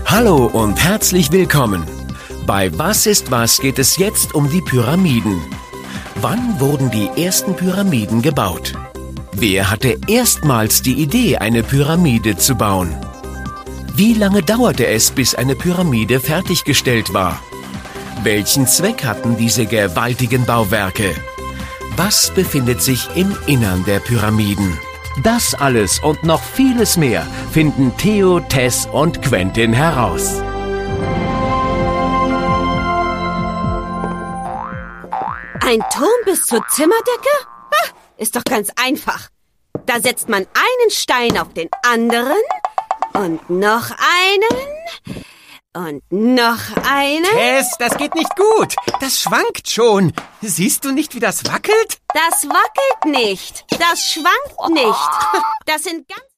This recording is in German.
Hallo und herzlich willkommen. Bei Was ist was geht es jetzt um die Pyramiden. Wann wurden die ersten Pyramiden gebaut? Wer hatte erstmals die Idee, eine Pyramide zu bauen? Wie lange dauerte es, bis eine Pyramide fertiggestellt war? Welchen Zweck hatten diese gewaltigen Bauwerke? Was befindet sich im Innern der Pyramiden? Das alles und noch vieles mehr finden Theo, Tess und Quentin heraus. Ein Turm bis zur Zimmerdecke? Ist doch ganz einfach. Da setzt man einen Stein auf den anderen und noch einen und noch einen. Tess, das geht nicht gut. Das schwankt schon. Siehst du nicht, wie das wackelt? Das wackelt nicht. Das schwankt nicht. Das sind ganz...